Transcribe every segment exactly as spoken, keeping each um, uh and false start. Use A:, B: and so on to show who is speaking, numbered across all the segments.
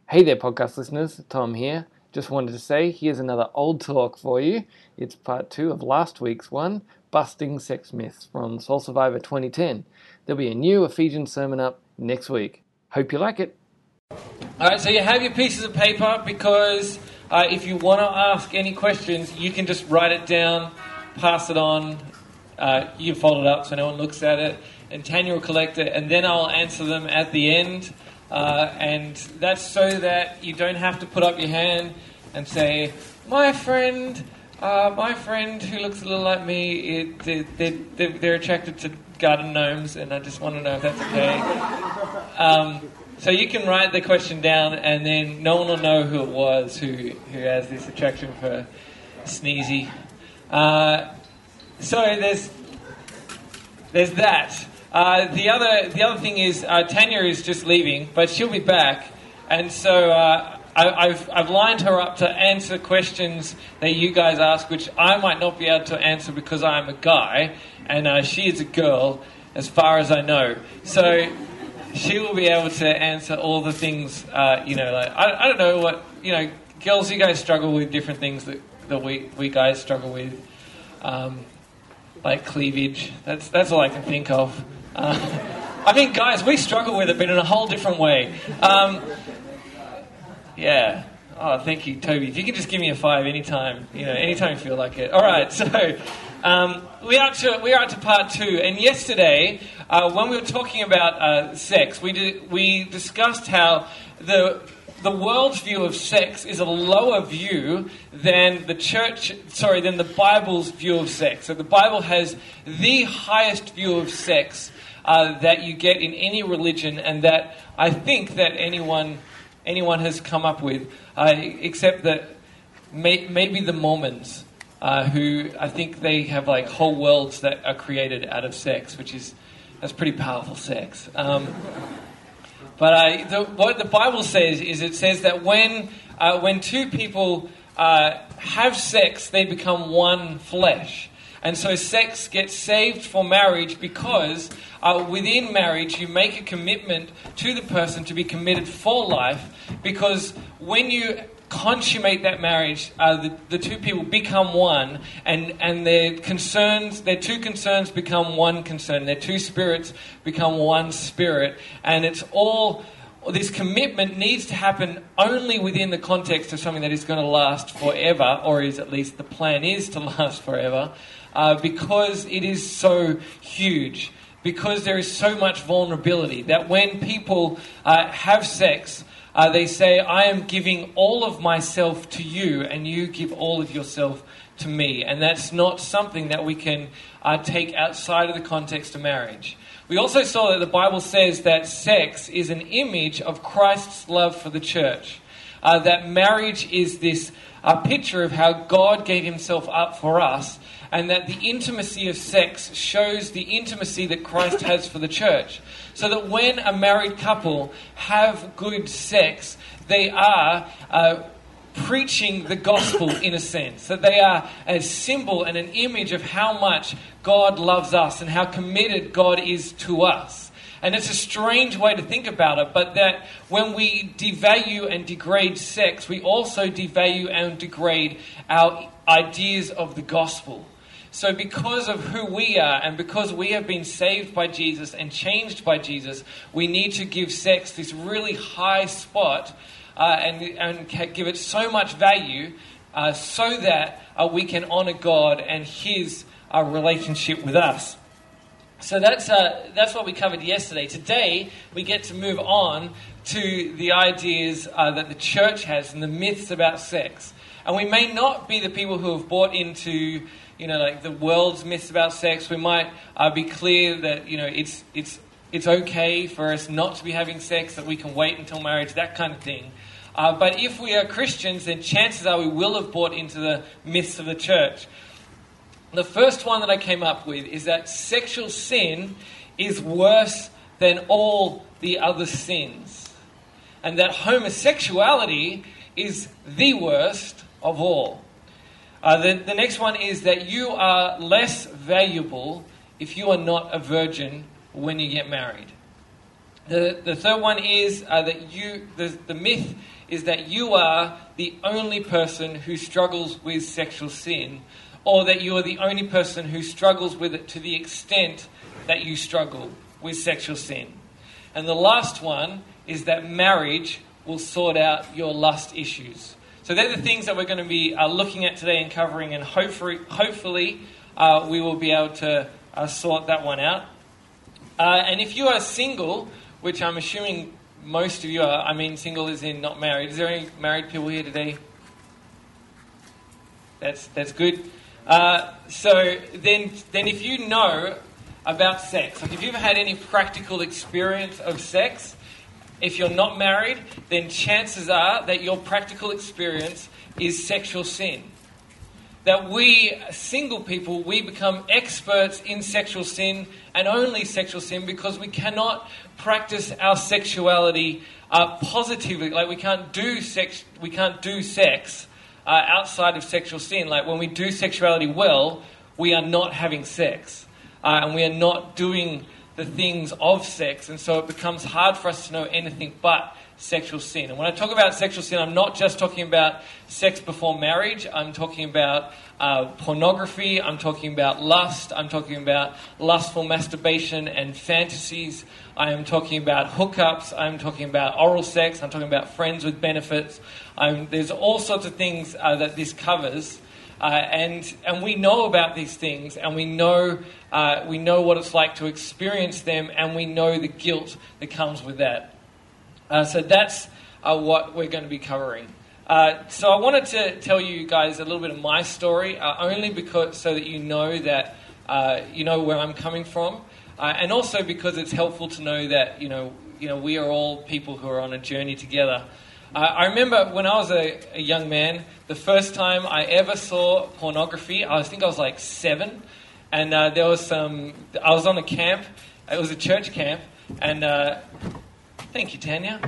A: Hey there, podcast listeners. Tom here. Just wanted to say, here's another old talk for you. It's part two of last week's one, Busting Sex Myths from Soul Survivor twenty ten. There'll be a new Ephesians sermon up next week. Hope you like it.
B: Alright, so you have your pieces of paper because uh, if you want to ask any questions, you can just write it down, pass it on. Uh, you can fold it up so no one looks at it, and Tanya will collect it, and then I'll answer them at the end. Uh, and that's so that you don't have to put up your hand and say, my friend, uh, my friend who looks a little like me, it, they, they, they're, they're attracted to garden gnomes, and I just want to know if that's okay. Um, so you can write the question down, and then no one will know who it was who, who has this attraction for Sneezy. Uh, so there's there's that. Uh, the other the other thing is uh, Tanya is just leaving, but she'll be back, and so uh, I, I've I've lined her up to answer questions that you guys ask, which I might not be able to answer because I'm a guy, and uh, she is a girl, as far as I know. So she will be able to answer all the things. Uh, you know, like I I don't know what you know, girls. You guys struggle with different things that that we we guys struggle with, um, like cleavage. That's that's all I can think of. Uh, I think, guys, we struggle with it, but in a whole different way. Um, yeah. Oh, thank you, Toby. If you can just give me a five anytime, you know, anytime you feel like it. All right. So um, we are to we are to part two, and yesterday, uh, when we were talking about uh, sex, we did, we discussed how the the world's view of sex is a lower view than the church, sorry, than the Bible's view of sex. So the Bible has the highest view of sex uh, that you get in any religion, and that I think that anyone anyone has come up with, uh, except that may, maybe the Mormons, uh, who I think they have like whole worlds that are created out of sex, which is that's pretty powerful sex. Um, But uh, the, what the Bible says is it says that when uh, when two people uh, have sex, they become one flesh. And so sex gets saved for marriage because uh, within marriage you make a commitment to the person to be committed for life, because when you consummate that marriage, uh, the, the two people become one, and, and their concerns, their two concerns become one concern, their two spirits become one spirit, and it's all, this commitment needs to happen only within the context of something that is going to last forever, or is at least the plan is to last forever, uh, because it is so huge, because there is so much vulnerability, that when people uh, have sex, Uh, they say, I am giving all of myself to you, and you give all of yourself to me. And that's not something that we can uh, take outside of the context of marriage. We also saw that the Bible says that sex is an image of Christ's love for the church. Uh, that marriage is this uh, picture of how God gave himself up for us, and that the intimacy of sex shows the intimacy that Christ has for the church. So that when a married couple have good sex, they are uh, preaching the gospel in a sense. That they are a symbol and an image of how much God loves us and how committed God is to us. And it's a strange way to think about it, but that when we devalue and degrade sex, we also devalue and degrade our ideas of the gospel. So because of who we are, and because we have been saved by Jesus and changed by Jesus, we need to give sex this really high spot uh, and, and give it so much value uh, so that uh, we can honor God and his uh, relationship with us. So that's uh, that's what we covered yesterday. Today, we get to move on to the ideas uh, that the church has and the myths about sex. And we may not be the people who have bought into, you know, like the world's myths about sex. We might uh, be clear that, you know, it's it's it's okay for us not to be having sex, that we can wait until marriage, that kind of thing. Uh, but if we are Christians, then chances are we will have bought into the myths of the church. The first one that I came up with is that sexual sin is worse than all the other sins. And that homosexuality is the worst of all. Uh, the, the next one is that you are less valuable if you are not a virgin when you get married. The the third one is uh, that you the the myth is that you are the only person who struggles with sexual sin, or that you are the only person who struggles with it to the extent that you struggle with sexual sin. And the last one is that marriage will sort out your lust issues. So they're the things that we're going to be uh, looking at today and covering, and hopefully, hopefully uh, we will be able to uh, sort that one out. Uh, and if you are single, which I'm assuming most of you are, I mean single is in not married. Is there any married people here today? That's that's good. Uh, so then, then if you know about sex, like if you've had any practical experience of sex, if you're not married, then chances are that your practical experience is sexual sin. That we, single people, we become experts in sexual sin and only sexual sin because we cannot practice our sexuality uh, positively. Like we can't do sex, we can't do sex uh, outside of sexual sin. Like when we do sexuality well, we are not having sex uh, and we are not doing the things of sex, and so it becomes hard for us to know anything but sexual sin. And when I talk about sexual sin, I'm not just talking about sex before marriage. I'm talking about uh, pornography. I'm talking about lust. I'm talking about lustful masturbation and fantasies. I am talking about hookups. I'm talking about oral sex. I'm talking about friends with benefits. I'm, there's all sorts of things uh, that this covers. Uh, and and we know about these things, and we know uh, we know what it's like to experience them, and we know the guilt that comes with that. Uh, so that's uh, what we're going to be covering. Uh, so I wanted to tell you guys a little bit of my story, uh, only because so that you know that uh, you know where I'm coming from, uh, and also because it's helpful to know that you know you know we are all people who are on a journey together. Uh, I remember when I was a, a young man, the first time I ever saw pornography, I think I was like seven, and uh, there was some, I was on a camp, it was a church camp, and uh, thank you, Tanya.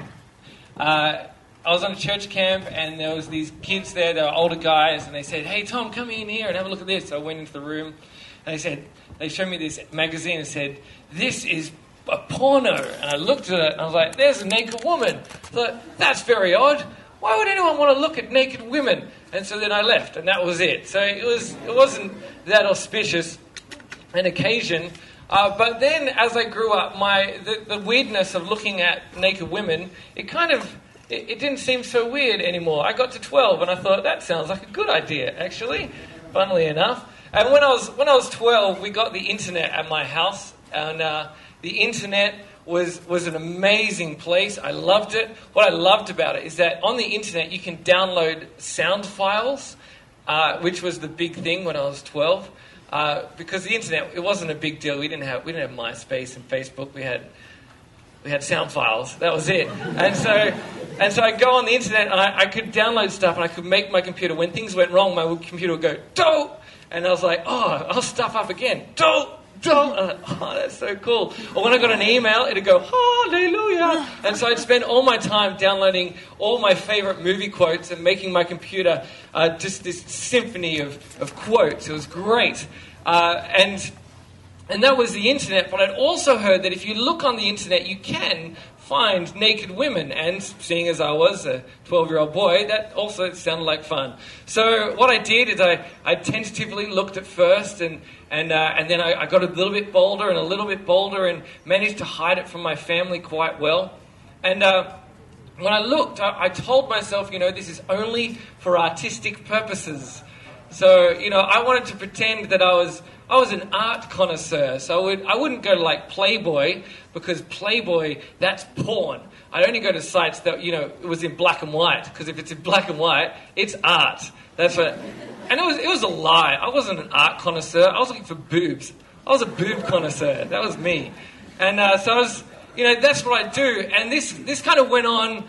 B: Uh, I was on a church camp, and there was these kids there, they were older guys, and they said, "Hey Tom, come in here and have a look at this." So I went into the room, and they said, they showed me this magazine and said, "This is a porno." And I looked at it and I was like, "There's a naked woman." I thought, that's very odd. Why would anyone want to look at naked women? And so then I left, and that was it. So it was it wasn't that auspicious an occasion. Uh, but then as I grew up, my the, the weirdness of looking at naked women, it kind of it, it didn't seem so weird anymore. I got to twelve and I thought, that sounds like a good idea, actually, funnily enough. And when I was when I was twelve, we got the internet at my house, and uh, the internet was was an amazing place. I loved it. What I loved about it is that on the internet you can download sound files, uh, which was the big thing when I was twelve. Uh, because the internet, it wasn't a big deal. We didn't have we didn't have MySpace and Facebook. We had we had sound files. That was it. And so and so I go on the internet and I, I could download stuff and I could make my computer. When things went wrong, my computer would go dope, and I was like, oh, I'll stuff up again. Dope. Don't. Uh, oh, that's so cool. Or when I got an email, it'd go, hallelujah. And so I'd spend all my time downloading all my favorite movie quotes and making my computer uh, just this symphony of, of quotes. It was great. Uh, and and that was the internet. But I'd also heard that if you look on the internet, you can find naked women. And seeing as I was a twelve-year-old boy, that also sounded like fun. So what I did is I, I tentatively looked at first, and and uh, and then I, I got a little bit bolder and a little bit bolder and managed to hide it from my family quite well. And uh, when I looked, I, I told myself, you know, this is only for artistic purposes. So, you know, I wanted to pretend that I was I was an art connoisseur. So I, would, I wouldn't go to like Playboy, because Playboy, that's porn. I'd only go to sites that, you know, it was in black and white, because if it's in black and white, it's art. That's what. And it was it was a lie. I wasn't an art connoisseur. I was looking for boobs. I was a boob connoisseur. That was me. And uh, so I was, you know, that's what I do. And this this kind of went on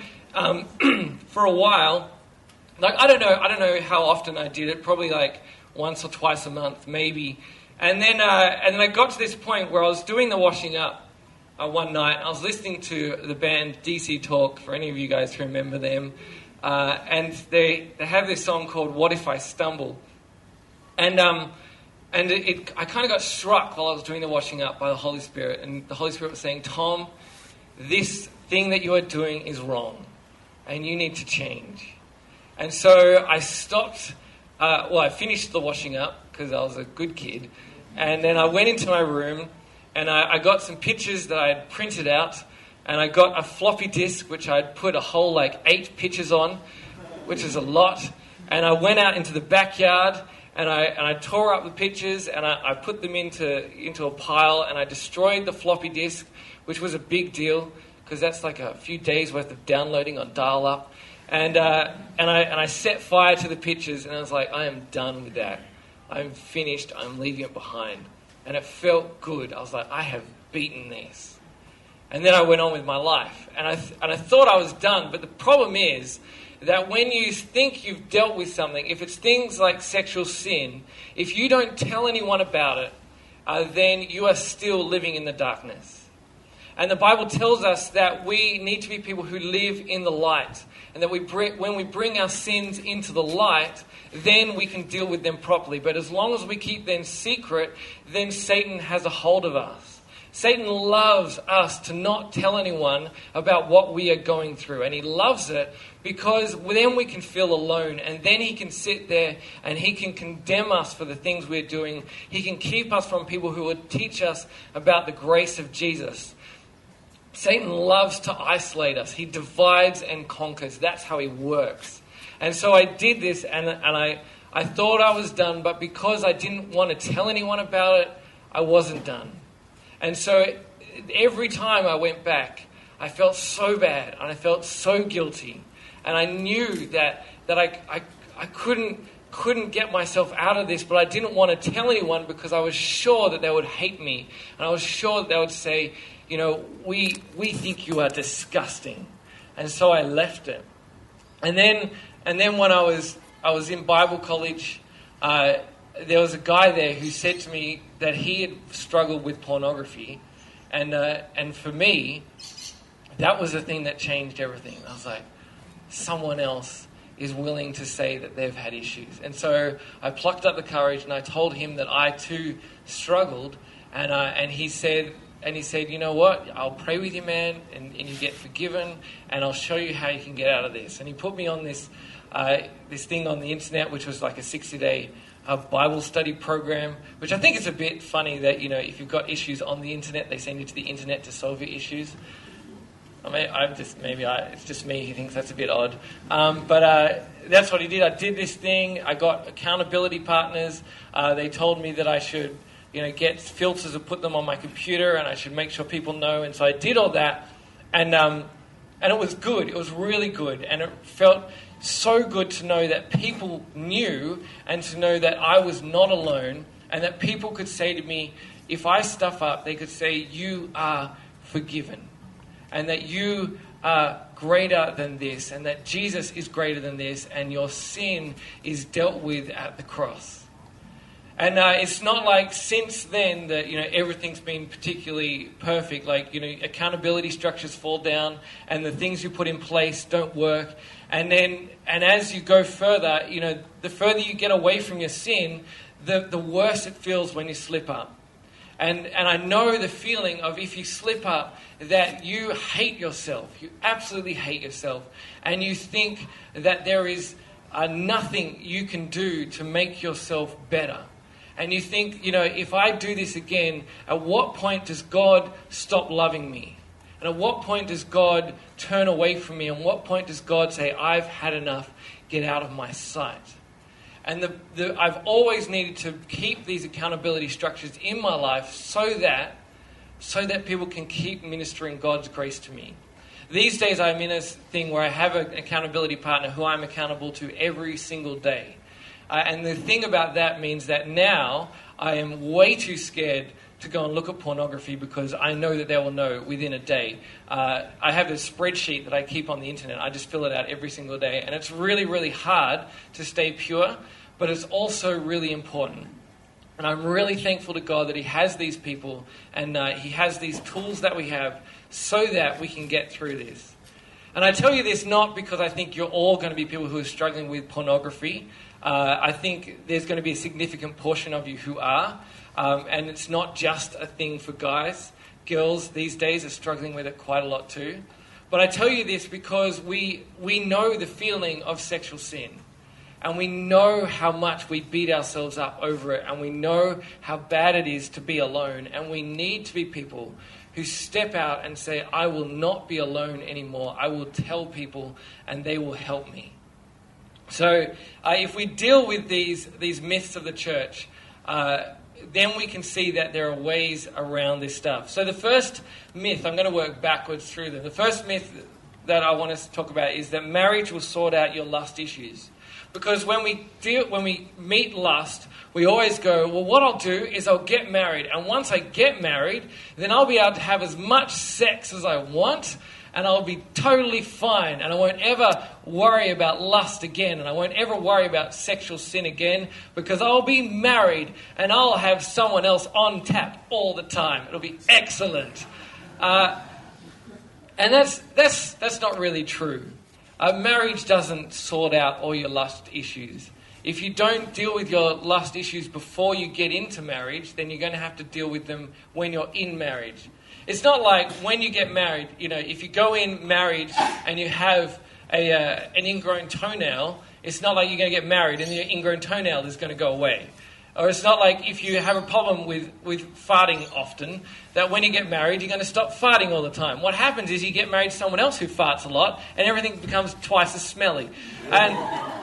B: um, for a while. Like I don't know, I don't know how often I did it. Probably like once or twice a month, maybe. And then uh, and then I got to this point where I was doing the washing up uh, one night. I was listening to the band D C Talk. For any of you guys who remember them. Uh, and they, they have this song called "What If I Stumble," and um, and it, it I kind of got struck while I was doing the washing up by the Holy Spirit, and the Holy Spirit was saying, "Tom, this thing that you are doing is wrong and you need to change. And so I stopped, uh, well, I finished the washing up because I was a good kid. And then I went into my room and I, I got some pictures that I had printed out, and I got a floppy disk which I'd put a whole like eight pictures on, which is a lot. And I went out into the backyard and I and I tore up the pictures and I, I put them into into a pile, and I destroyed the floppy disk, which was a big deal because that's like a few days worth of downloading on dial-up. And uh, and I and I set fire to the pictures, and I was like, I am done with that. I'm finished. I'm leaving it behind. And it felt good. I was like, I have beaten this. And then I went on with my life. And I th- and I thought I was done. But the problem is that when you think you've dealt with something, if it's things like sexual sin, if you don't tell anyone about it, uh, then you are still living in the darkness. And the Bible tells us that we need to be people who live in the light. And that we bring, when we bring our sins into the light, then we can deal with them properly. But as long as we keep them secret, then Satan has a hold of us. Satan loves us to not tell anyone about what we are going through. And he loves it because then we can feel alone. And then he can sit there and he can condemn us for the things we're doing. He can keep us from people who would teach us about the grace of Jesus. Satan loves to isolate us. He divides and conquers. That's how he works. And so I did this, and, and I, I thought I was done, but because I didn't want to tell anyone about it, I wasn't done. And so every time I went back, I felt so bad, and I felt so guilty. And I knew that that I, I, I couldn't, couldn't get myself out of this, but I didn't want to tell anyone because I was sure that they would hate me. And I was sure that they would say, you know, we we think you are disgusting. And so I left it. And then and then when I was I was in Bible college, uh, there was a guy there who said to me that he had struggled with pornography. And uh, and for me, that was the thing that changed everything. I was like, someone else is willing to say that they've had issues. And so I plucked up the courage and I told him that I too struggled. And uh, and he said, And he said, you know what, I'll pray with you, man, and, and you get forgiven, and I'll show you how you can get out of this. And he put me on this uh, this thing on the internet, which was like a sixty-day uh, Bible study program, which I think is a bit funny that, you know, if you've got issues on the internet, they send you to the internet to solve your issues. I mean, I'm just, maybe I, it's just me who thinks that's a bit odd. Um, but uh, that's what he did. I did this thing. I got accountability partners. Uh, they told me that I should... you know, get filters and put them on my computer, and I should make sure people know. And so I did all that, and um, and it was good. It was really good, and it felt so good to know that people knew and to know that I was not alone, and that people could say to me, if I stuff up, they could say, you are forgiven, and that you are greater than this, and that Jesus is greater than this, and your sin is dealt with at the cross. And uh, it's not like since then that, you know, everything's been particularly perfect. Like, you know, accountability structures fall down and the things you put in place don't work. And then, and as you go further, you know, the further you get away from your sin, the, the worse it feels when you slip up. And and I know the feeling of if you slip up, that you hate yourself. You absolutely hate yourself. And you think that there is uh, nothing you can do to make yourself better. And you think, you know, if I do this again, at what point does God stop loving me? And at what point does God turn away from me? And what point does God say, I've had enough, get out of my sight? And the, the, I've always needed to keep these accountability structures in my life so that, so that people can keep ministering God's grace to me. These days I'm in a thing where I have an accountability partner who I'm accountable to every single day. Uh, and the thing about that means that now I am way too scared to go and look at pornography because I know that they will know within a day. Uh, I have a spreadsheet that I keep on the internet. I just fill it out every single day. And it's really, really hard to stay pure, but it's also really important. And I'm really thankful to God that he has these people and uh, he has these tools that we have so that we can get through this. And I tell you this not because I think you're all going to be people who are struggling with pornography. Uh, I think there's going to be a significant portion of you who are. Um, and it's not just a thing for guys. girls these days are struggling with it quite a lot too. But I tell you this because we we know the feeling of sexual sin. And we know how much we beat ourselves up over it. And we know how bad it is to be alone. And we need to be people who step out and say, I will not be alone anymore. I will tell people and they will help me. So uh, if we deal with these, these myths of the church, uh, then we can see that there are ways around this stuff. So the first myth, I'm going to work backwards through them. The first myth that I want us to talk about is that marriage will sort out your lust issues. Because when we deal, when we meet lust, we always go, well, what I'll do is I'll get married. And once I get married, then I'll be able to have as much sex as I want. And I'll be totally fine. And I won't ever worry about lust again. And I won't ever worry about sexual sin again. Because I'll be married and I'll have someone else on tap all the time. It'll be excellent. Uh, and that's, that's, that's not really true. Uh, marriage doesn't sort out all your lust issues. If you don't deal with your lust issues before you get into marriage, then you're going to have to deal with them when you're in marriage. It's not like when you get married, you know, if you go in married and you have a uh, an ingrown toenail, it's not like you're going to get married and your ingrown toenail is going to go away. Or it's not like if you have a problem with, with farting often, that when you get married, you're going to stop farting all the time. What happens is you get married to someone else who farts a lot and everything becomes twice as smelly. And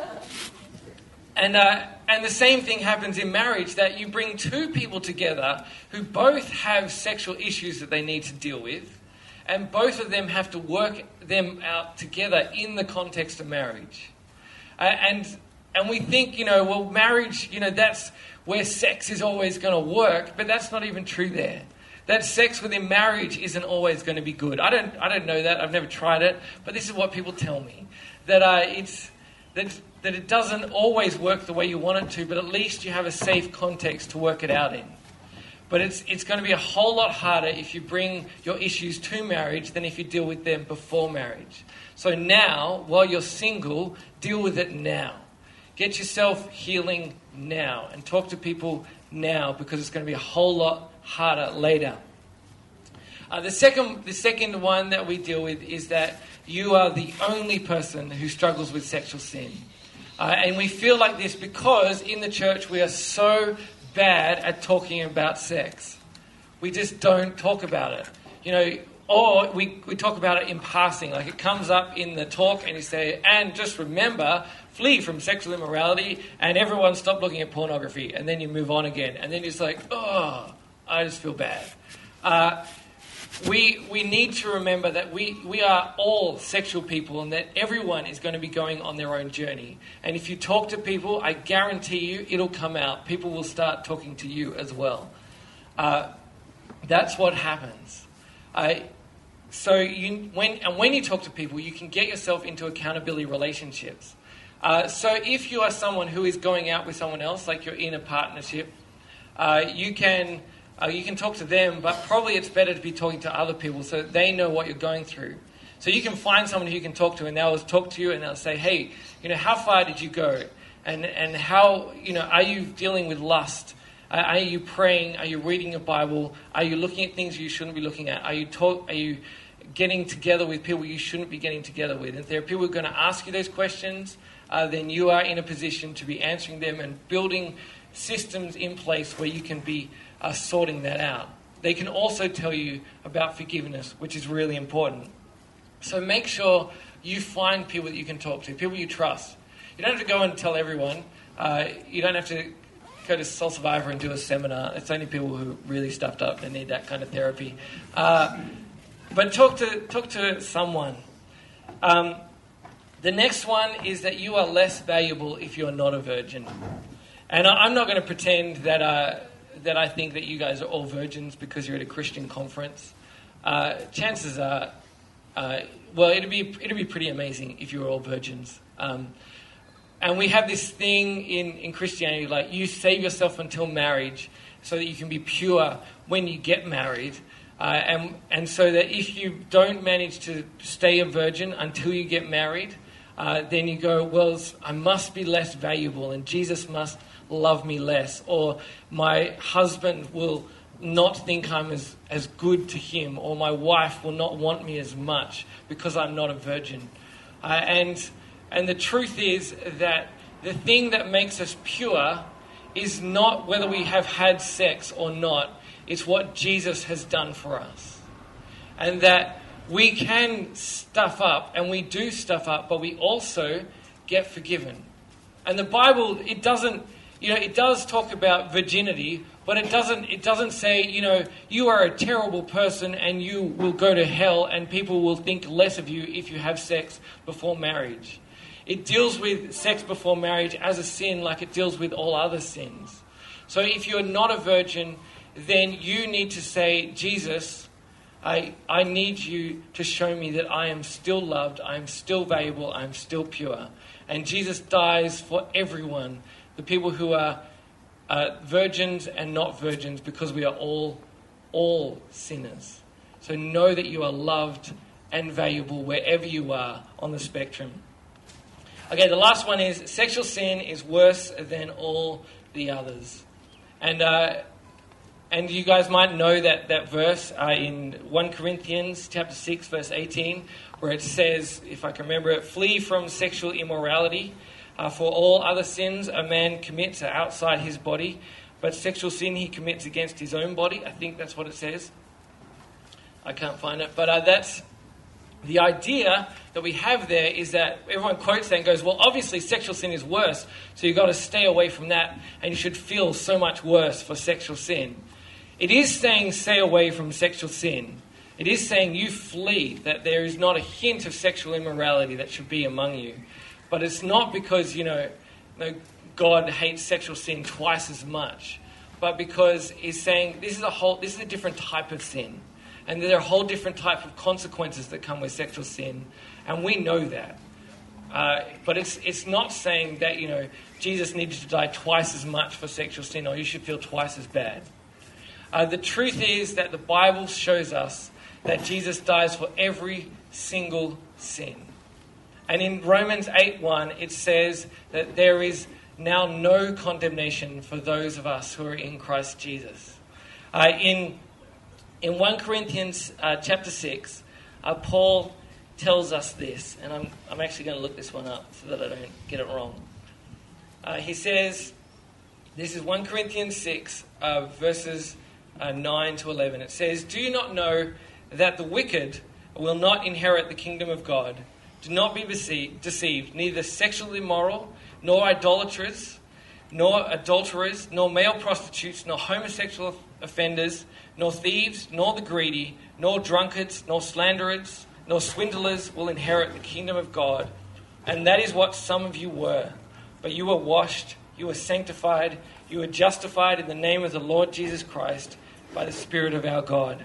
B: and uh, and the same thing happens in marriage, that you bring two people together who both have sexual issues that they need to deal with, and both of them have to work them out together in the context of marriage. Uh, and and we think, you know, well, marriage, you know, that's where sex is always going to work, but that's not even true there. That sex within marriage isn't always going to be good. I don't I don't know that. I've never tried it, but this is what people tell me. That uh, it's that that it doesn't always work the way you want it to, but at least you have a safe context to work it out in. But it's it's going to be a whole lot harder if you bring your issues to marriage than if you deal with them before marriage. So now, while you're single, deal with it now. Get yourself healing now and talk to people now, because it's going to be a whole lot harder later. Uh, the second the second one that we deal with is that you are the only person who struggles with sexual sin. Uh, and we feel like this because in the church we are so bad at talking about sex. We just don't talk about it. You know, or we, we talk about it in passing. Like it comes up in the talk and you say, and just remember, flee from sexual immorality and everyone stop looking at pornography. And then you move on again. And then you're just like, oh, I just feel bad. Uh, we we need to remember that we, we are all sexual people and that everyone is going to be going on their own journey. And if you talk to people, I guarantee you it'll come out. People will start talking to you as well. Uh, that's what happens. I, so you, when and when you talk to people, you can get yourself into accountability relationships. Uh, so if you are someone who is going out with someone else, like you're in a partnership, uh, you can... Uh, you can talk to them, but probably it's better to be talking to other people so that they know what you're going through. So you can find someone who you can talk to, and they'll talk to you, and they'll say, hey, you know, how far did you go? And and how, you know, are you dealing with lust? Uh, are you praying? Are you reading your Bible? Are you looking at things you shouldn't be looking at? Are you talk? Are you getting together with people you shouldn't be getting together with? And if there are people who are going to ask you those questions, uh, then you are in a position to be answering them and building systems in place where you can be are sorting that out. They can also tell you about forgiveness, which is really important. So make sure you find people that you can talk to, people you trust. You don't have to go and tell everyone. Uh, you don't have to go to Soul Survivor and do a seminar. It's only people who are really stuffed up and need that kind of therapy. Uh, but talk to talk to someone. Um, the next one is that you are less valuable if you're not a virgin. And I'm not going to pretend that... Uh, that I think that you guys are all virgins because you're at a Christian conference. Uh, chances are, uh, well, it'd be it'd be pretty amazing if you were all virgins. Um, and we have this thing in, in Christianity, like you save yourself until marriage so that you can be pure when you get married. Uh, and, and so that if you don't manage to stay a virgin until you get married, uh, then you go, well, I must be less valuable and Jesus must love me less, or my husband will not think I'm as, as good to him, or my wife will not want me as much because I'm not a virgin. Uh, and and the truth is that the thing that makes us pure is not whether we have had sex or not. It's what Jesus has done for us. And that we can stuff up, and we do stuff up, but we also get forgiven. And the Bible, it doesn't, you know, it does talk about virginity, but it doesn't, it doesn't say, you know, you are a terrible person and you will go to hell and people will think less of you if you have sex before marriage. It deals with sex before marriage as a sin like it deals with all other sins. So if you're not a virgin, then you need to say, Jesus, I, I need you to show me that I am still loved, I am still valuable, I am still pure. And Jesus dies for everyone, the people who are uh, virgins and not virgins, because we are all, all sinners. So know that you are loved and valuable wherever you are on the spectrum. Okay, the last one is sexual sin is worse than all the others. And uh, and you guys might know that, that verse uh, in First Corinthians chapter six, verse eighteen, where it says, if I can remember it, flee from sexual immorality. Uh, for all other sins a man commits are outside his body, but sexual sin he commits against his own body. I think that's what it says. I can't find it. But uh, that's the idea that we have there, is that everyone quotes that and goes, well, obviously sexual sin is worse, so you've got to stay away from that, and you should feel so much worse for sexual sin. It is saying stay away from sexual sin. It is saying you flee, that there is not a hint of sexual immorality that should be among you. But it's not because, you know, you know God hates sexual sin twice as much, but because he's saying this is a whole, this is a different type of sin. And there are a whole different type of consequences that come with sexual sin. And we know that. Uh, but it's it's not saying that, you know, Jesus needed to die twice as much for sexual sin, or you should feel twice as bad. Uh, the truth is that the Bible shows us that Jesus dies for every single sin. And in Romans eight one, it says that there is now no condemnation for those of us who are in Christ Jesus. Uh, in in First Corinthians uh, chapter six, uh, Paul tells us this, and I'm I'm actually going to look this one up so that I don't get it wrong. Uh, he says, this is First Corinthians six, uh, verses uh, nine to eleven. It says, do you not know that the wicked will not inherit the kingdom of God? Do not be deceived, neither sexually immoral, nor idolaters, nor adulterers, nor male prostitutes, nor homosexual offenders, nor thieves, nor the greedy, nor drunkards, nor slanderers, nor swindlers will inherit the kingdom of God. And that is what some of you were. But you were washed, you were sanctified, you were justified in the name of the Lord Jesus Christ by the Spirit of our God.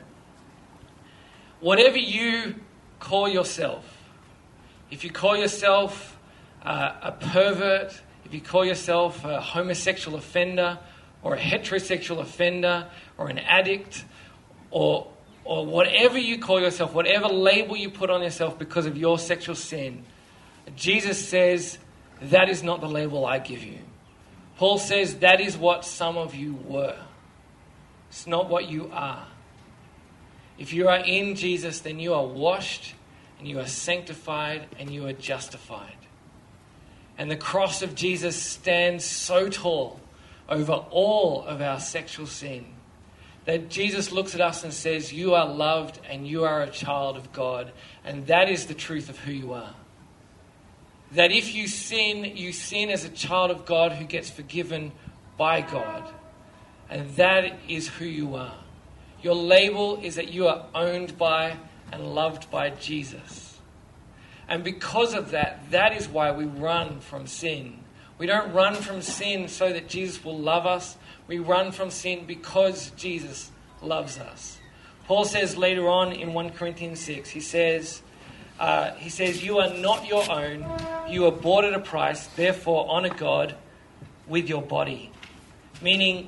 B: Whatever you call yourself, if you call yourself uh, a pervert, if you call yourself a homosexual offender or a heterosexual offender or an addict, or or whatever you call yourself, whatever label you put on yourself because of your sexual sin, Jesus says, that is not the label I give you. Paul says that is what some of you were. It's not what you are. If you are in Jesus, then you are washed, and you are sanctified, and you are justified. And the cross of Jesus stands so tall over all of our sexual sin that Jesus looks at us and says, you are loved and you are a child of God. And that is the truth of who you are. That if you sin, you sin as a child of God who gets forgiven by God. And that is who you are. Your label is that you are owned by and loved by Jesus. And because of that, that is why we run from sin. We don't run from sin so that Jesus will love us. We run from sin because Jesus loves us. Paul says later on in First Corinthians six, he says, uh, he says, you are not your own. You are bought at a price. Therefore, honor God with your body. Meaning,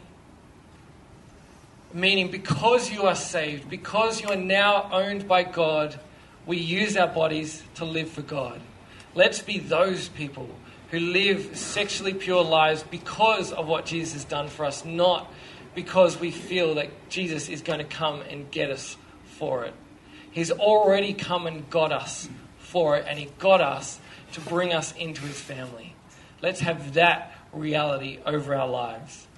B: Meaning, because you are saved, because you are now owned by God, we use our bodies to live for God. Let's be those people who live sexually pure lives because of what Jesus has done for us, not because we feel that Jesus is going to come and get us for it. He's already come and got us for it, and he got us to bring us into his family. Let's have that reality over our lives.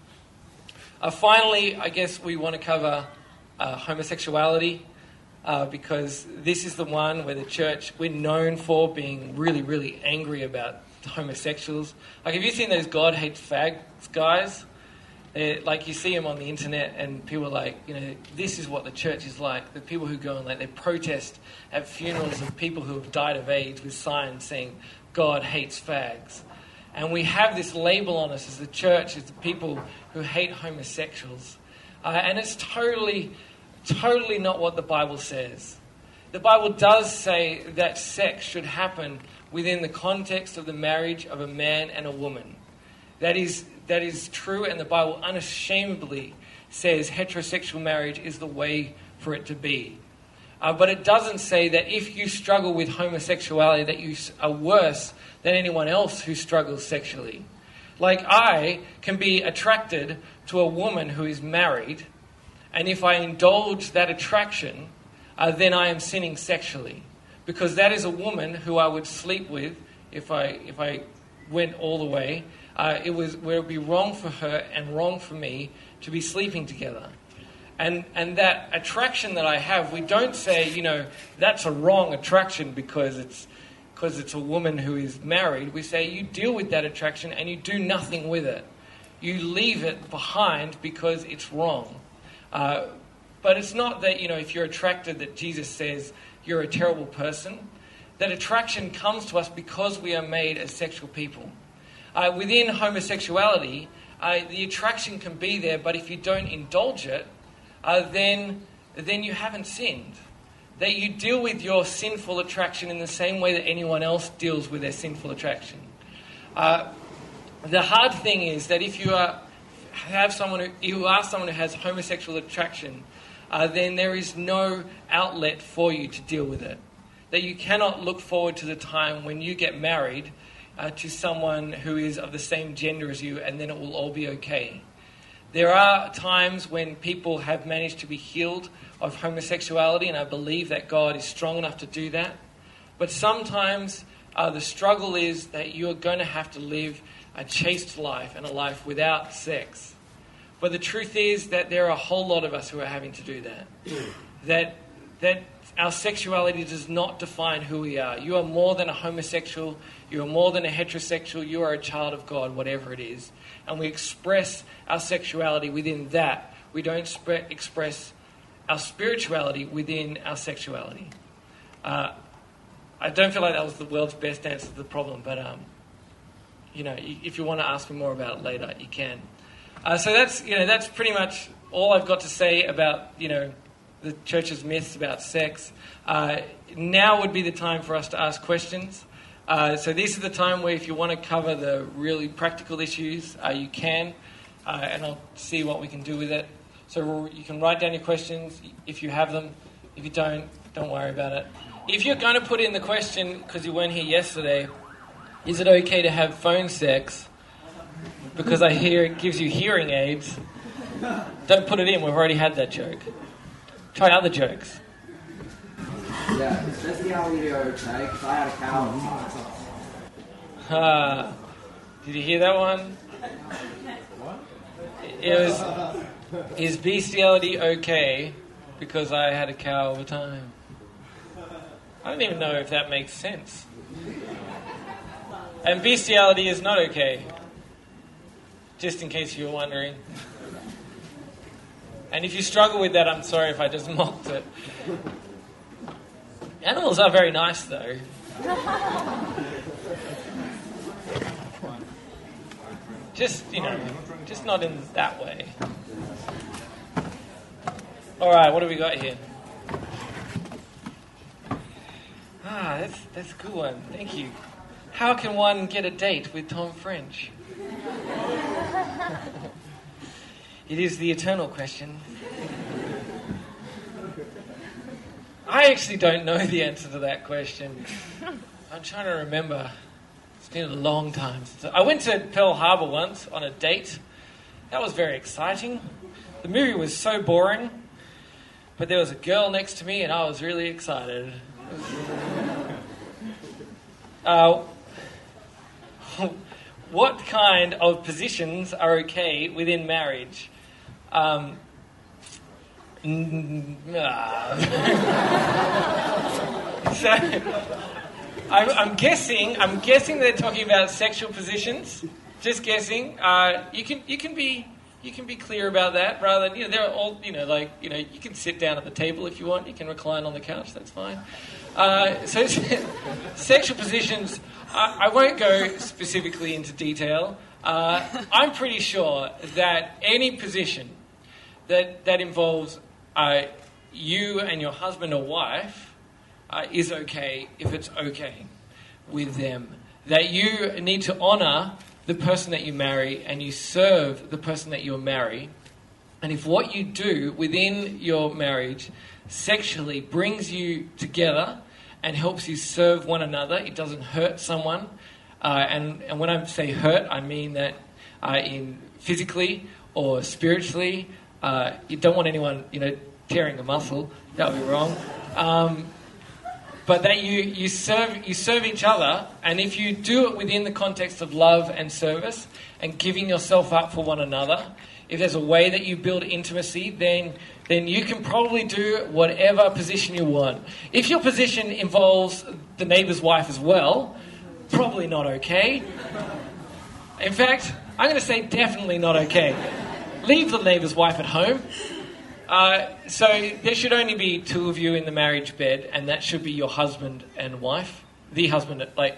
B: Uh, finally, I guess we want to cover uh, homosexuality, uh, because this is the one where the church, we're known for being really, really angry about homosexuals. Like, have you seen those God hates fags guys? They're, like, you see them on the internet and people are like, you know, this is what the church is like. The people who go and like they protest at funerals of people who have died of AIDS with signs saying God hates fags. And we have this label on us as the church, as the people who hate homosexuals. Uh, and it's totally, totally not what the Bible says. The Bible does say that sex should happen within the context of the marriage of a man and a woman. That is, that is true, and the Bible unashamedly says heterosexual marriage is the way for it to be. Uh, but it doesn't say that if you struggle with homosexuality that you are worse than anyone else who struggles sexually. Like, I can be attracted to a woman who is married, and if I indulge that attraction, uh, then I am sinning sexually. Because that is a woman who I would sleep with if I if I went all the way. Uh, it was where it would be wrong for her and wrong for me to be sleeping together. And and that attraction that I have, we don't say, you know, that's a wrong attraction because it's because it's a woman who is married. We say you deal with that attraction and you do nothing with it. You leave it behind because it's wrong. Uh, but it's not that, you know, if you're attracted that Jesus says you're a terrible person. That attraction comes to us because we are made as sexual people. Uh, within homosexuality, uh, the attraction can be there, but if you don't indulge it, uh, then then you haven't sinned. That you deal with your sinful attraction in the same way that anyone else deals with their sinful attraction. Uh, the hard thing is that if you are have someone who you are someone who has homosexual attraction, uh, then there is no outlet for you to deal with it. That you cannot look forward to the time when you get married uh, to someone who is of the same gender as you, and then it will all be okay. There are times when people have managed to be healed of homosexuality, and I believe that God is strong enough to do that. But sometimes uh, the struggle is that you are going to have to live a chaste life and a life without sex. But the truth is that there are a whole lot of us who are having to do that. That that our sexuality does not define who we are. You are more than a homosexual. You are more than a heterosexual. You are a child of God, whatever it is. And we express our sexuality within that. We don't sp- express our spirituality within our sexuality. Uh, I don't feel like that was the world's best answer to the problem, but um, you know, if you want to ask me more about it later, you can. Uh, so that's you know that's pretty much all I've got to say about you know the church's myths about sex. Uh, now would be the time for us to ask questions. Uh, so this is the time where if you want to cover the really practical issues, uh, you can, uh, and I'll see what we can do with it. So you can write down your questions if you have them. If you don't, don't worry about it. If you're going to put in the question, because you weren't here yesterday, is it okay to have phone sex? Because I hear it gives you hearing aids. Don't put it in, we've already had that joke. Try other jokes.
C: Yeah, that's the audio, okay? Because I had a cow.
B: Uh, did you hear that one? It was, is bestiality okay because I had a cow over time? I don't even know if that makes sense. And bestiality is not okay. Just in case you were wondering. And if you struggle with that, I'm sorry if I just mocked it. Animals are very nice, though. Just, you know, just not in that way. All right, what do we got here? Ah, that's, that's a good one. Thank you. How can one get a date with Tom French? It is the eternal question. I actually don't know the answer to that question. I'm trying to remember. It's been a long time since I went to Pearl Harbor once on a date. That was very exciting. the movie was so boring, but there was a girl next to me and I was really excited. uh, what kind of positions are okay within marriage? Um, so, I'm, I'm guessing. I'm guessing they're talking about sexual positions. Just guessing. Uh, you can you can be you can be clear about that rather than you know they're all you know like you know you can sit down at the table if you want. You can recline on the couch. That's fine. Uh, so sexual positions. I, I won't go specifically into detail. Uh, I'm pretty sure that any position that that involves uh, you and your husband or wife uh, is okay if it's okay with them. That you need to honour the person that you marry and you serve the person that you marry. And if what you do within your marriage sexually brings you together and helps you serve one another, it doesn't hurt someone. Uh, and, and when I say hurt, I mean that uh, in physically or spiritually. Uh, you don't want anyone, you know, tearing a muscle. That would be wrong. Um, but that you, you serve you serve each other, and if you do it within the context of love and service and giving yourself up for one another, if there's a way that you build intimacy, then then you can probably do whatever position you want. If your position involves the neighbour's wife as well, probably not okay. In fact, I'm going to say definitely not okay. Leave the neighbour's wife at home. Uh, so there should only be two of you in the marriage bed, and that should be your husband and wife. The husband, like...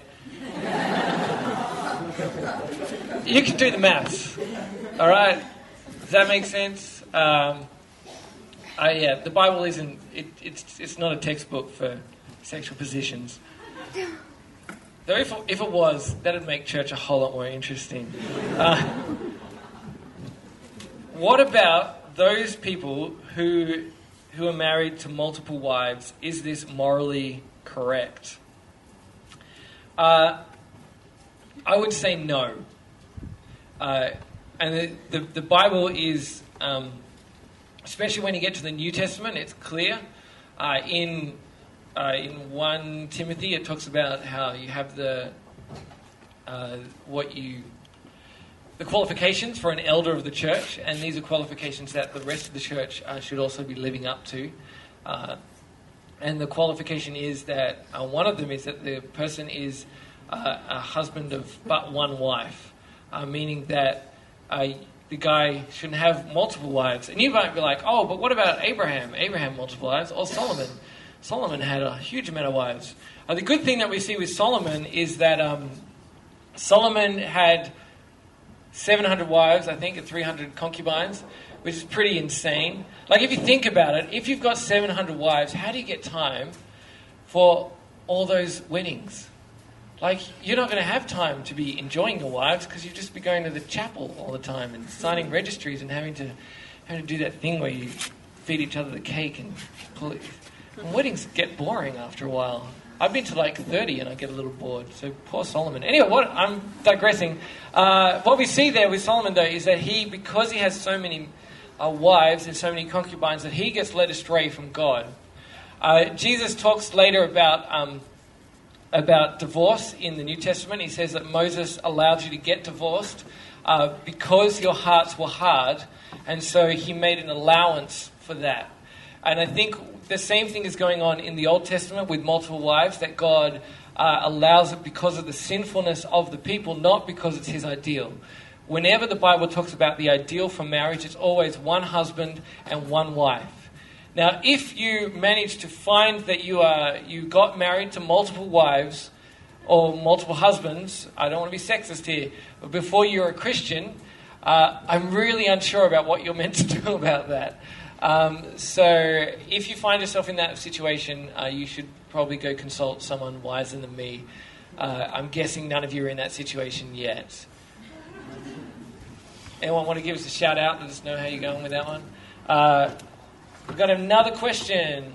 B: You can do the maths. All right? Does that make sense? Um, uh, yeah, the Bible isn't... It, it's it's not a textbook for sexual positions. Though if, if it was, that would make church a whole lot more interesting. Uh, What about those people who who are married to multiple wives? Is this morally correct? Uh, I would say no. Uh, and the, the, the Bible is, um, especially when you get to the New Testament, it's clear. Uh, in uh, in First Timothy, it talks about how you have the uh, what you. the qualifications for an elder of the church, and these are qualifications that the rest of the church uh, should also be living up to. Uh, and the qualification is that uh, one of them is that the person is uh, a husband of but one wife, uh, meaning that uh, the guy shouldn't have multiple wives. And you might be like, oh, but what about Abraham? Abraham multiple wives, or Solomon? Solomon had a huge amount of wives. Uh, the good thing that we see with Solomon is that um, Solomon had seven hundred wives, I think, and three hundred concubines, which is pretty insane. Like, if you think about it, if you've got seven hundred wives, how do you get time for all those weddings? Like, you're not going to have time to be enjoying your wives because you'll just be going to the chapel all the time and signing registries and having to having to do that thing where you feed each other the cake and pull it. And weddings get boring after a while. I've been to like thirty and I get a little bored. So poor Solomon. Anyway, what I'm digressing. Uh, what we see there with Solomon, though, is that he, because he has so many uh, wives and so many concubines, that he gets led astray from God. Uh, Jesus talks later about um, about divorce in the New Testament. He says that Moses allowed you to get divorced uh, because your hearts were hard, and so he made an allowance for that. And I think the same thing is going on in the Old Testament with multiple wives, that God uh, allows it because of the sinfulness of the people, not because it's his ideal. Whenever the Bible talks about the ideal for marriage, it's always one husband and one wife. Now, if you manage to find that you are you got married to multiple wives or multiple husbands, I don't want to be sexist here, but before you're a Christian, uh, I'm really unsure about what you're meant to do about that. Um, so if you find yourself in that situation, uh, you should probably go consult someone wiser than me. Uh, I'm guessing none of you are in that situation yet. Anyone want to give us a shout out? Let us know how you're going with that one. Uh, we've got another question.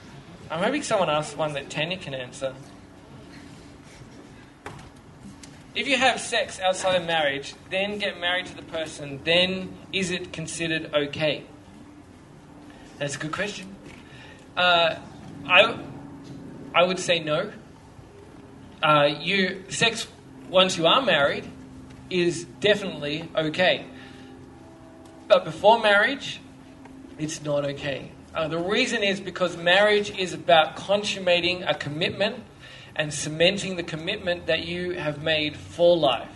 B: I'm hoping someone asks one that Tanya can answer. if you have sex outside of marriage, then get married to the person, then is it considered okay? That's a good question. Uh, I, I would say no. Uh, you sex once you are married is definitely okay. But before marriage, it's not okay. Uh, the reason is because marriage is about consummating a commitment and cementing the commitment that you have made for life.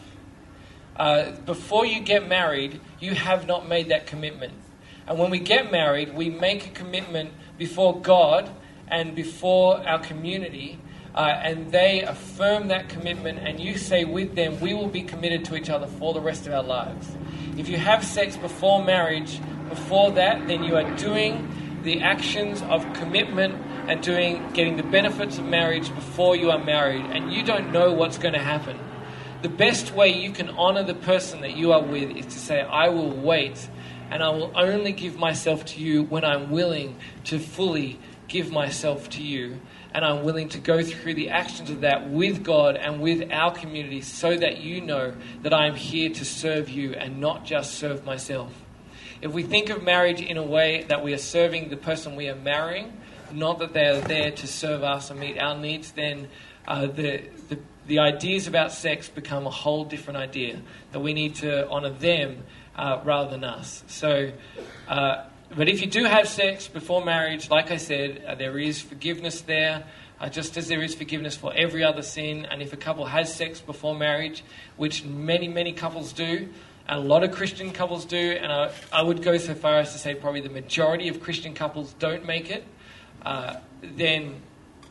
B: Uh, before you get married, you have not made that commitment. And when we get married, we make a commitment before God and before our community, uh, and they affirm that commitment, and you say with them, we will be committed to each other for the rest of our lives. If you have sex before marriage, before that, then you are doing the actions of commitment and doing getting the benefits of marriage before you are married, and you don't know what's going to happen. The best way you can honor the person that you are with is to say, I will wait, and I will only give myself to you when I'm willing to fully give myself to you, and I'm willing to go through the actions of that with God and with our community so that you know that I am here to serve you and not just serve myself. If we think of marriage in a way that we are serving the person we are marrying, not that they are there to serve us and meet our needs, then uh, the, the the ideas about sex become a whole different idea, that we need to honour them uh, rather than us. So, uh, but if you do have sex before marriage, like I said, uh, there is forgiveness there, uh, just as there is forgiveness for every other sin. And if a couple has sex before marriage, which many, many couples do, a lot of Christian couples do, and I, I would go so far as to say probably the majority of Christian couples don't make it, uh, then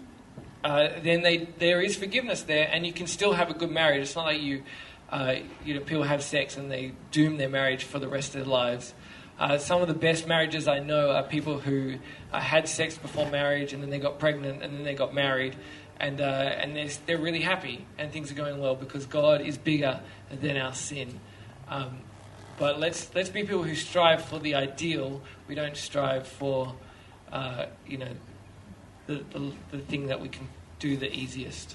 B: uh, then they there is forgiveness there, and you can still have a good marriage. It's not like you, uh, you know, people have sex and they doom their marriage for the rest of their lives. Uh, some of the best marriages I know are people who uh, had sex before marriage, and then they got pregnant, and then they got married, and uh, and they're, they're really happy, and things are going well because God is bigger than our sin. Um, but let's let's be people who strive for the ideal. We don't strive for, uh, you know, the, the the thing that we can do the easiest.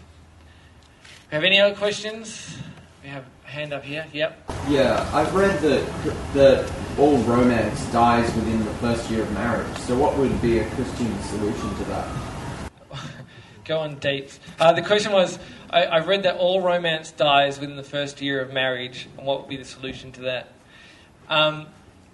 B: Have any other questions? We have a hand up here. Yep.
C: Yeah, I've read that that all romance dies within the first year of marriage. So what would be a Christian solution to that?
B: Go on dates. Uh, the question was, I, I've read that all romance dies within the first year of marriage, and what would be the solution to that? Um,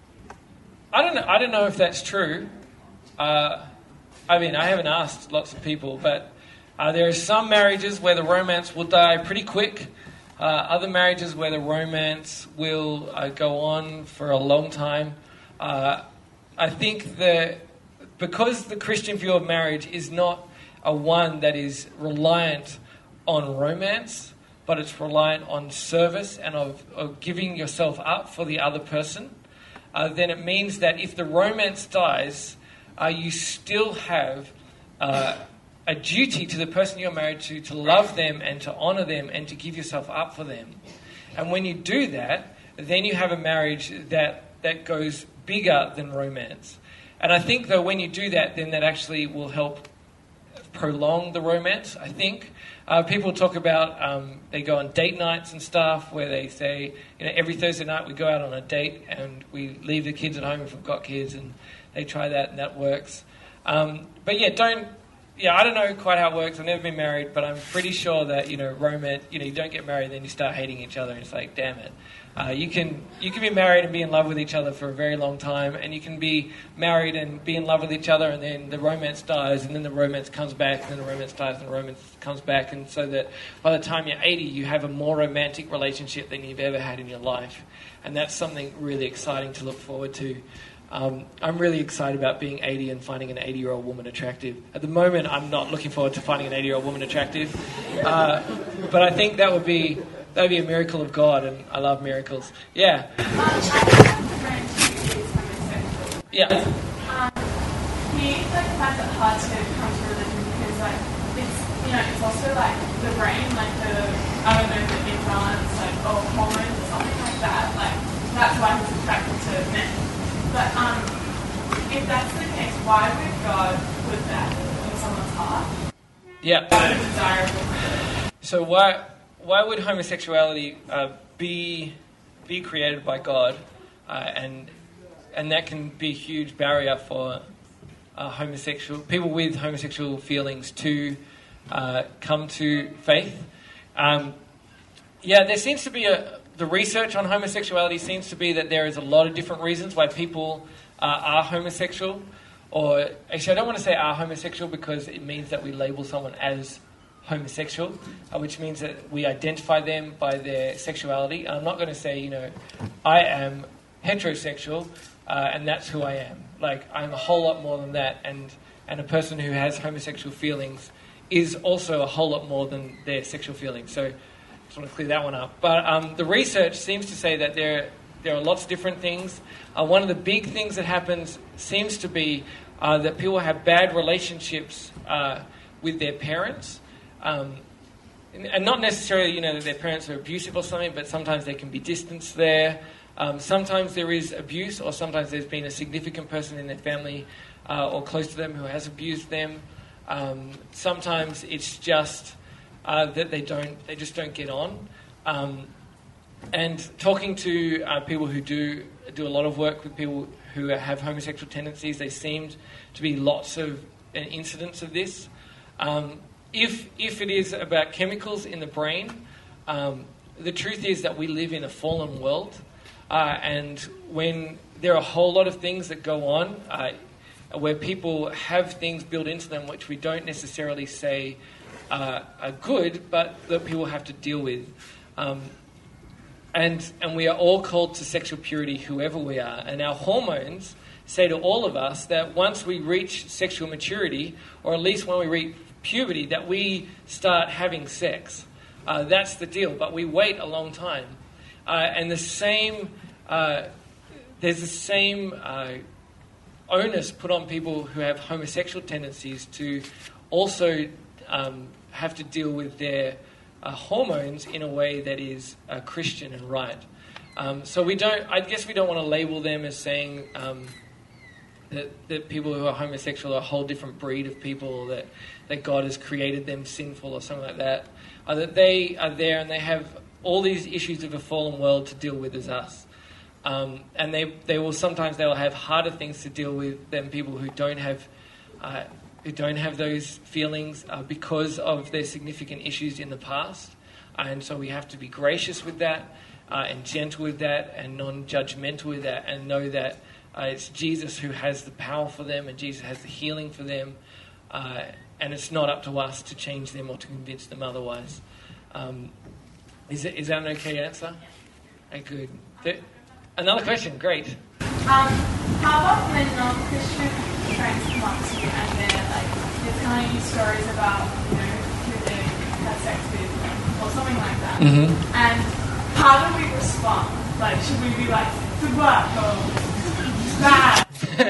B: I don't know. I don't know if that's true. Uh, I mean, I haven't asked lots of people, but uh, there are some marriages where the romance will die pretty quick. Uh, other marriages where the romance will uh, go on for a long time. Uh, I think that because the Christian view of marriage is not a one that is reliant on romance, but it's reliant on service and of, of giving yourself up for the other person, uh, then it means that if the romance dies, uh, you still have uh, a duty to the person you're married to, to love them and to honour them and to give yourself up for them. And when you do that, then you have a marriage that, that goes bigger than romance. And I think, though, when you do that, then that actually will help prolong the romance, I think. Uh, people talk about, um, they go on date nights and stuff where they say, you know, every Thursday night we go out on a date and we leave the kids at home if we've got kids, and they try that and that works. Um, but yeah, don't, yeah, I don't know quite how it works. I've never been married, but I'm pretty sure that, you know, romance, you know, you don't get married and then you start hating each other and it's like, damn it. Uh, you can you can be married and be in love with each other for a very long time, and you can be married and be in love with each other, and then the romance dies, and then the romance comes back, and then the romance dies, and the romance comes back, and so that by the time you're eighty, you have a more romantic relationship than you've ever had in your life, and that's something really exciting to look forward to. Um, I'm really excited about being eighty and finding an eighty-year-old woman attractive. At the moment, I'm not looking forward to finding an eighty-year-old woman attractive, uh, but I think that would be that would be a miracle of God, and I love miracles. Yeah. Yeah.
D: Um, he like finds it hard to come to religion because like it's you know it's also like the brain, like the I don't know the imbalance, like or hormones or something like that. Like that's why he's attracted to men. But um, if that's the case, why would God put that in someone's heart?
B: Yeah.
D: So desirable.
B: So why why would homosexuality uh, be be created by God, uh, and and that can be a huge barrier for uh, homosexual people with homosexual feelings to uh, come to faith. Um, yeah, there seems to be a the research on homosexuality seems to be that there is a lot of different reasons why people uh, are homosexual, or actually I don't want to say are homosexual because it means that we label someone as homosexual, uh, which means that we identify them by their sexuality. I'm not going to say, you know, I am heterosexual uh, and that's who I am. Like, I'm a whole lot more than that, and, and a person who has homosexual feelings is also a whole lot more than their sexual feelings. So I just want to clear that one up. But um, the research seems to say that there, there are lots of different things. Uh, one of the big things that happens seems to be uh, that people have bad relationships uh, with their parents. Um, and not necessarily, you know, that their parents are abusive or something, but sometimes there can be distance there. Um, sometimes there is abuse, or sometimes there's been a significant person in their family uh, or close to them who has abused them. Um, sometimes it's just uh, that they don't, they just don't get on. Um, and talking to uh, people who do do a lot of work with people who have homosexual tendencies, there seemed to be lots of uh, incidents of this. Um, If if it is about chemicals in the brain, um, the truth is that we live in a fallen world, uh, and when there are a whole lot of things that go on, uh, where people have things built into them which we don't necessarily say uh, are good, but that people have to deal with, um, and and we are all called to sexual purity, whoever we are, and our hormones say to all of us that once we reach sexual maturity, or at least when we reach puberty, that we start having sex. Uh, that's the deal, but we wait a long time. Uh, and the same, uh, there's the same uh, onus put on people who have homosexual tendencies to also um, have to deal with their uh, hormones in a way that is uh, Christian and right. Um, so we don't, I guess we don't want to label them as saying um, that, that people who are homosexual are a whole different breed of people, or that, that God has created them sinful or something like that. Uh, that they are there and they have all these issues of a fallen world to deal with as us. Um, and they, they will sometimes they will have harder things to deal with than people who don't have uh, who don't have those feelings uh, because of their significant issues in the past. And so we have to be gracious with that uh, and gentle with that and non-judgmental with that, and know that Uh, it's Jesus who has the power for them, and Jesus has the healing for them, uh, and it's not up to us to change them or to convince them otherwise. Um, is, it, is that an okay answer? Okay, good. Th- Another question, great.
D: Um, how about when non-Christian friends come up to you and they're like, they're telling you stories about, you know, who they had sex with or something like that?
B: Mm-hmm.
D: And how do we respond? Like, should we be like, good work, or bad?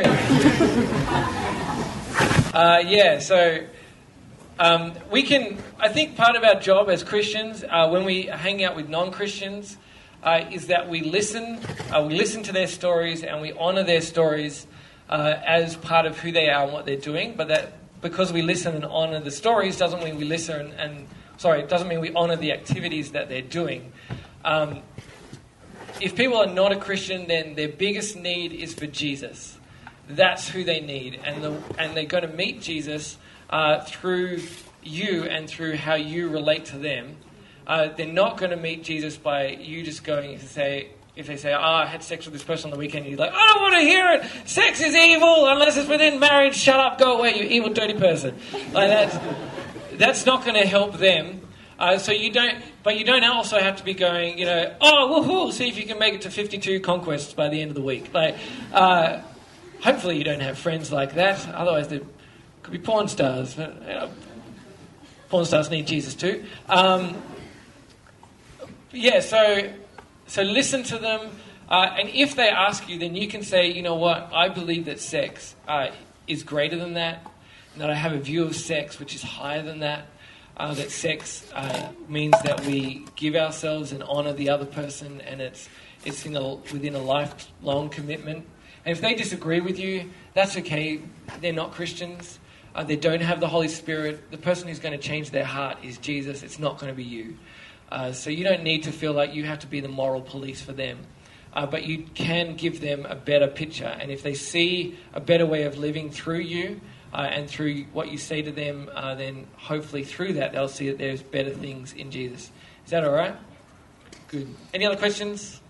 B: uh, yeah, so um, we can, I think part of our job as Christians, uh, when we hang out with non-Christians, uh, is that we listen, uh, we listen to their stories and we honour their stories uh, as part of who they are and what they're doing. But that because we listen and honour the stories doesn't mean we listen and, and sorry, it doesn't mean we honour the activities that they're doing. Um, If people are not a Christian, then their biggest need is for Jesus. That's who they need. And the, and they're going to meet Jesus uh, through you and through how you relate to them. Uh, they're not going to meet Jesus by you just going to say, if they say, oh, I had sex with this person on the weekend, you're like, I don't want to hear it. Sex is evil unless it's within marriage. Shut up, go away, you evil, dirty person. Like that's, that's not going to help them. Uh, so you don't, but you don't also have to be going, you know, oh, woohoo, see if you can make it to fifty-two conquests by the end of the week. Like, uh, hopefully you don't have friends like that. Otherwise, there could be porn stars. But, you know, porn stars need Jesus too. Um, yeah, so so listen to them, uh, and if they ask you, then you can say, you know what, I believe that sex uh, is greater than that, and that I have a view of sex which is higher than that. Uh, that sex uh, means that we give ourselves and honour the other person, and it's it's in a, within a lifelong commitment. And if they disagree with you, that's okay. They're not Christians. Uh, they don't have the Holy Spirit. The person who's going to change their heart is Jesus. It's not going to be you. Uh, so you don't need to feel like you have to be the moral police for them. Uh, but you can give them a better picture. And if they see a better way of living through you uh, and through what you say to them, uh, then hopefully through that they'll see that there's better things in Jesus. Is that all right? Good. Any other questions?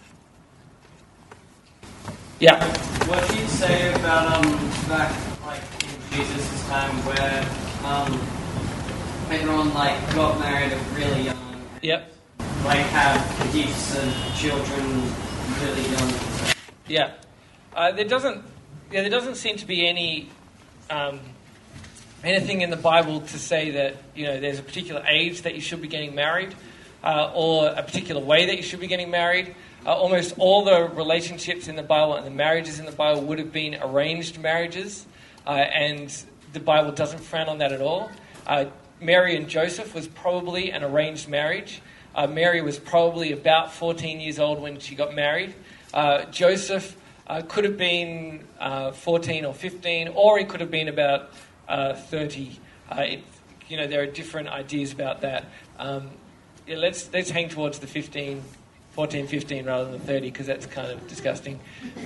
B: Yeah.
E: What do you say about um back like in Jesus' time where um everyone like got married at really young? And,
B: Yep.
E: like have gifts and children really young.
B: Yeah. Uh, there doesn't. Yeah, there doesn't seem to be any um, anything in the Bible to say that you know there's a particular age that you should be getting married, uh, or a particular way that you should be getting married. Uh, almost all the relationships in the Bible and the marriages in the Bible would have been arranged marriages, uh, and the Bible doesn't frown on that at all. Uh, Mary and Joseph was probably an arranged marriage. Uh, Mary was probably about fourteen years old when she got married. Uh, Joseph uh, could have been uh, fourteen or fifteen, or he could have been about uh, thirty. Uh, it, you know, there are different ideas about that. Um, yeah, let's let's hang towards the fifteen, fourteen, fifteen rather than thirty, because that's kind of disgusting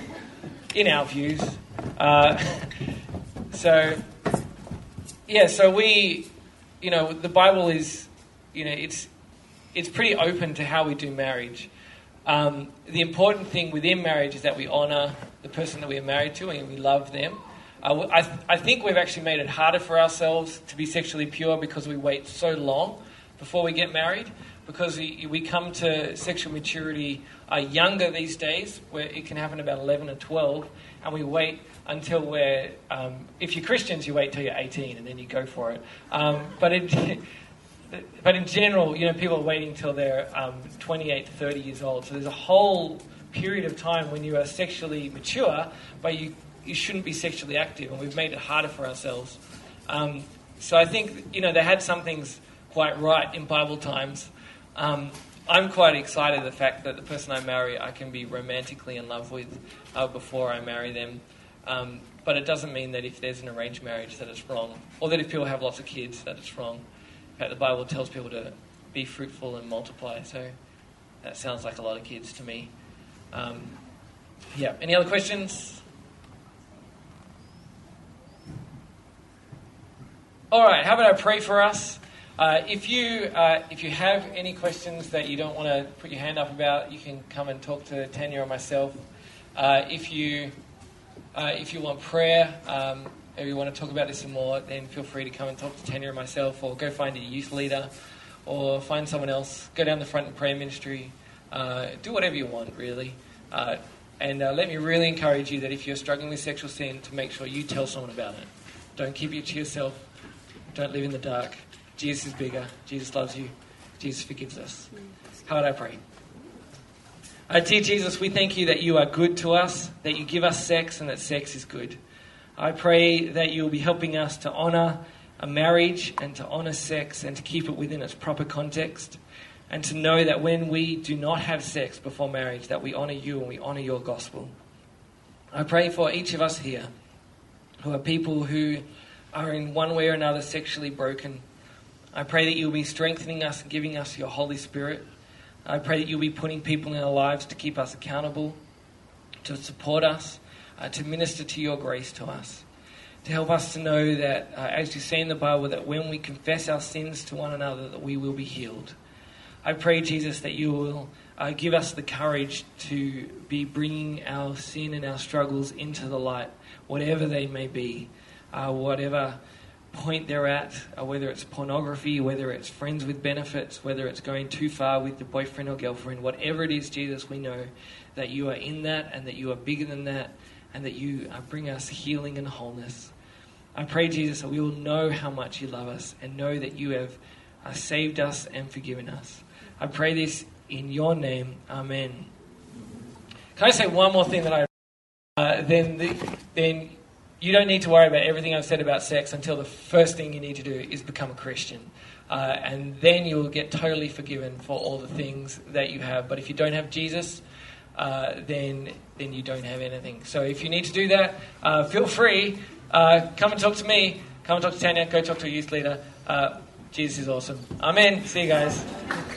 B: in our views. Uh, so, yeah, so we, you know, the Bible is, you know, it's it's pretty open to how we do marriage. Um, the important thing within marriage is that we honour the person that we are married to and we love them. Uh, I, th- I think we've actually made it harder for ourselves to be sexually pure because we wait so long before we get married, because we, we come to sexual maturity uh, younger these days, where it can happen about eleven or twelve, and we wait until we're, um, if you're Christians, you wait till you're eighteen and then you go for it. Um, but it... But in general, you know, people are waiting till they're um, twenty-eight to thirty years old. So there's a whole period of time when you are sexually mature, but you, you shouldn't be sexually active, and we've made it harder for ourselves. Um, so I think, you know, they had some things quite right in Bible times. Um, I'm quite excited the fact that the person I marry, I can be romantically in love with uh, before I marry them. Um, but it doesn't mean that if there's an arranged marriage that it's wrong, or that if people have lots of kids that it's wrong. In fact, the Bible tells people to be fruitful and multiply, so that sounds like a lot of kids to me. Um, yeah, any other questions? All right, how about I pray for us? Uh, if you uh, if you have any questions that you don't want to put your hand up about, you can come and talk to Tanya or myself. Uh, if you uh, if you want prayer, um, if you want to talk about this some more, then feel free to come and talk to Tanya or myself, or go find a youth leader, or find someone else. Go down the front in prayer ministry. Uh, do whatever you want, really. Uh, and uh, let me really encourage you that if you're struggling with sexual sin, to make sure you tell someone about it. Don't keep it to yourself. Don't live in the dark. Jesus is bigger. Jesus loves you. Jesus forgives us. How would I pray? Uh, dear Jesus, we thank you that you are good to us, that you give us sex, and that sex is good. I pray that you'll be helping us to honour a marriage and to honour sex and to keep it within its proper context, and to know that when we do not have sex before marriage, that we honour you and we honour your gospel. I pray for each of us here who are people who are in one way or another sexually broken. I pray that you'll be strengthening us and giving us your Holy Spirit. I pray that you'll be putting people in our lives to keep us accountable, to support us, Uh, to minister to your grace to us, to help us to know that, uh, as you say in the Bible, that when we confess our sins to one another, that we will be healed. I pray, Jesus, that you will uh, give us the courage to be bringing our sin and our struggles into the light, whatever they may be, uh, whatever point they're at, uh, whether it's pornography, whether it's friends with benefits, whether it's going too far with your boyfriend or girlfriend, whatever it is, Jesus, we know that you are in that and that you are bigger than that, and that you uh, bring us healing and wholeness. I pray, Jesus, that we will know how much you love us and know that you have uh, saved us and forgiven us. I pray this in your name. Amen. Can I say one more thing that I... Uh, then, the, then you don't need to worry about everything I've said about sex until the first thing you need to do is become a Christian. Uh, and then you'll get totally forgiven for all the things that you have. But if you don't have Jesus... Uh, then then you don't have anything. So if you need to do that, uh, feel free. Uh, come and talk to me. Come and talk to Tanya. Go talk to a youth leader. Uh, Jesus is awesome. Amen. See you guys.